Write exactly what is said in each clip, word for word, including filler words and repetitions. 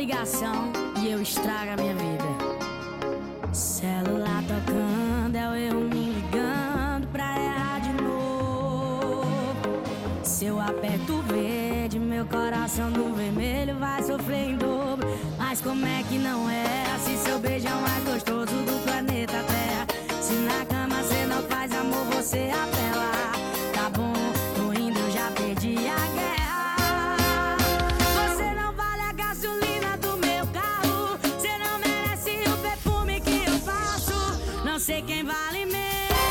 ligação e eu estrago a minha vida. Celular tocando, é o eu me ligando pra errar de novo. Se eu aperto o verde, meu coração no vermelho vai sofrer em dobro. Mas como é que não é? Se seu beijo é o mais gostoso do planeta Terra. Se na cama cê não faz amor, você apela. Tá bom, tô indo, eu já perdi a guerra. Você não vale a gasolina do meu carro. Você não merece o perfume que eu faço. Não sei quem vale menos.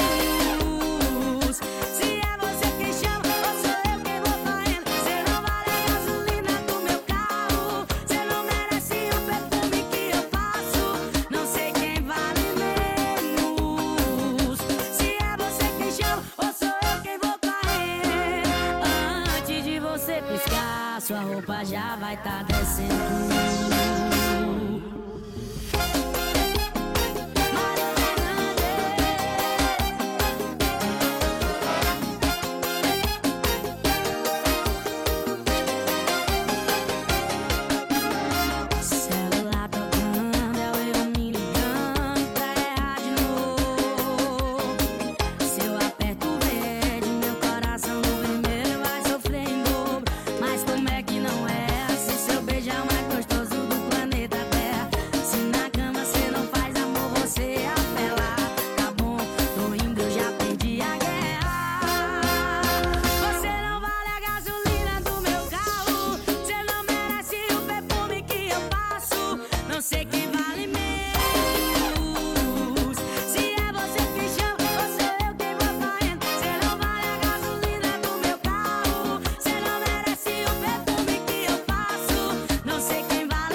Se é você quem chama ou sou eu quem vou correndo. Você não vale a gasolina do meu carro. Você não merece o perfume que eu faço. Não sei quem vale menos. Se é você quem chama ou sou eu quem vou correr. Antes de você piscar, sua roupa já vai tá descendo. Não sei quem vale menos. Se é você quem chama ou sou eu quem vou correndo. Você não vale a gasolina do meu carro. Você não merece o perfume que eu faço. Não sei quem vale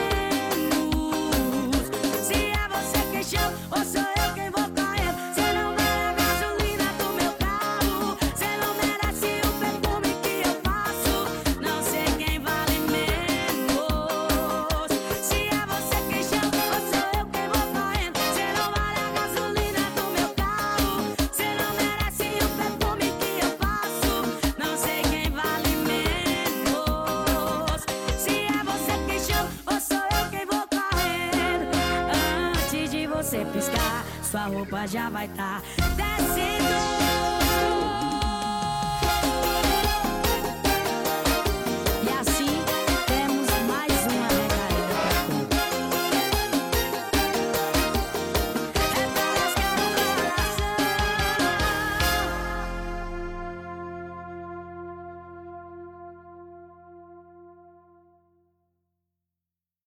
menos. Se é você quem chama ou sou eu quem vou correndo. Você não vale a gasolina do meu carro. Você não merece o perfume que eu faço. Não sei quem vale menos. Você piscar, sua roupa já vai tá descendo.